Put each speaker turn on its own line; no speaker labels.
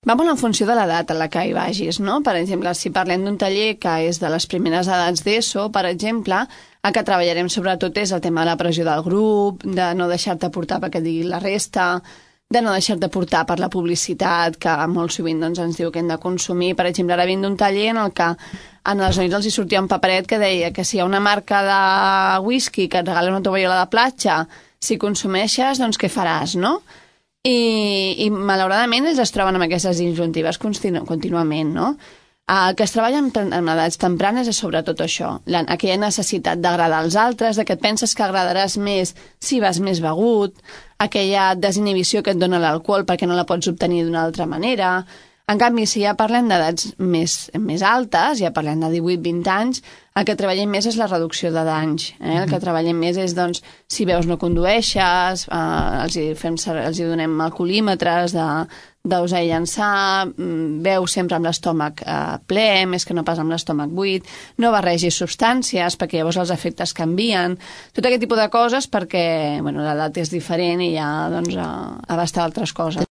Va molt en funció de l'edat a la que hi vagis, no? Per exemple, si parlem d'un taller que és de les primeres edats d'ESO, per exemple, el que treballarem sobretot és el tema de la pressió del grup, de no deixar-te portar perquè et digui la resta, de no deixar-te portar per la publicitat, que molt sovint doncs, ens diu que hem de consumir. Per exemple, ara vinc d'un taller en el que a els nois els hi sortia un paperet que deia que si hi ha una marca de whisky que et regala una tovallola de platja, si consumeixes, doncs què faràs, no? I malauradament ells es troben amb aquestes disjuntives contínuament, no? El que es treballa en edats tempranes és sobretot això, aquella necessitat d'agradar als altres, de que et penses que agradaràs més si vas més begut, aquella desinhibició que et dona l'alcohol perquè no la pots obtenir d'una altra manera. En canvi, si ja parlem d'edats més altes, ja parlem de 18-20 anys, el que treballem més és la reducció de danys. El que treballem més és, doncs, si veus no condueixes, els hi donem alcoholímetres d'usar i llançar, veu sempre amb l'estómac ple, més que no pas amb l'estómac buit, no barregis substàncies perquè llavors els efectes canvien, tot aquest tipus de coses perquè l'edat és diferent i ja abasta altres coses.